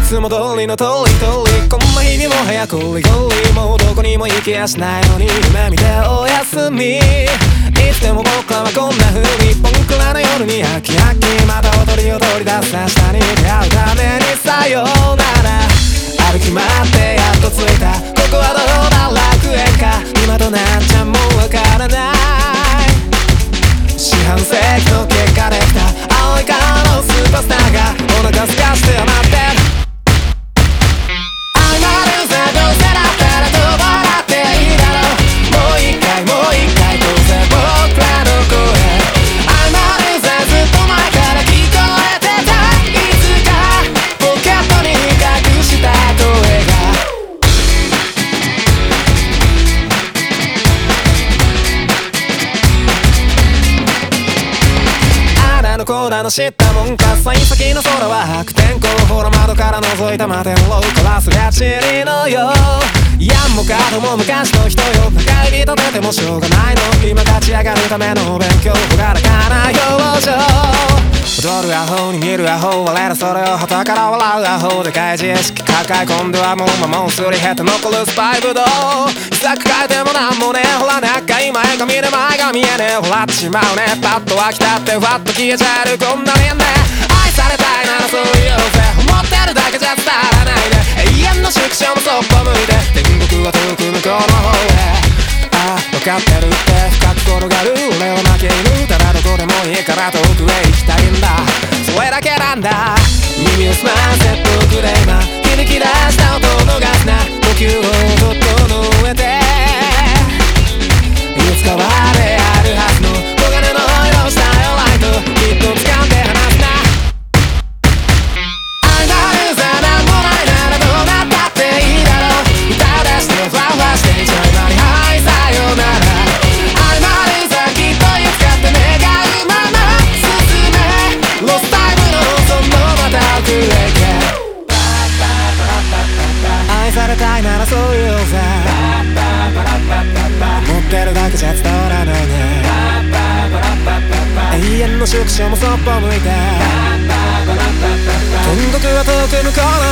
つも通りの通りこんな日にも早くゴリゴリもうどこにも行きやしないのに夢見ておやすみいつでも僕らはこんな風に僕らの夜に飽き飽きまた踊りを取り出す明日に出会うためにさようなら歩き回ってやっと着いたここはどうだ楽園か今となっちゃもうわからない四半世紀の結果できた青い顔のスーパースターがお腹すかして待ってるI'm a loserどうせだったらどう笑っていいだろうもう一回どうせ僕らの声I'm a loserずっと前から聞こえてたいつかポケットに隠した声がこうだの知ったもんか幸先の空は悪天候ほら窓から覗いた摩天楼からすがちりのよやんもかとも昔の人よ中指立ててもしょうがないの今立ち上がるための勉強ほがらかな表情踊るアホに見るアホ我らそれを旗から笑うアホでかい自意識抱え込んではもう魔物すり減って残るスパイブドウ秘策変えてもなんもねほらね赤い前髪で前が見えねほらっちまうねパッと飽きたってふわっと消えちゃえるこんなにね愛されたいならそう言おうぜ思ってるだけじゃ伝わらないで永遠の縮小もそっぽ向いて天国は遠く向こうの方へああ分かってるって深く転がる俺は負け犬ただどこでもいいから遠くへ行きたいんだそれだけなんだ耳を澄ませておくれ今響き出した音を逃すな呼吸を整えていつかはであるはずの黄金の色したよライトきっと掴んで離すなI'm a loserなんもないならどうなったっていいだろう歌を出してファンファしていちゃいまにはいさようならI'm a loserきっといつかって願うまま進めロスタイムのそのまた奥へ行け愛されたいならそう言おうぜ持ってるだけじゃ伝わらないね永遠の縮小もそっぽ向いて天国は遠く向こうの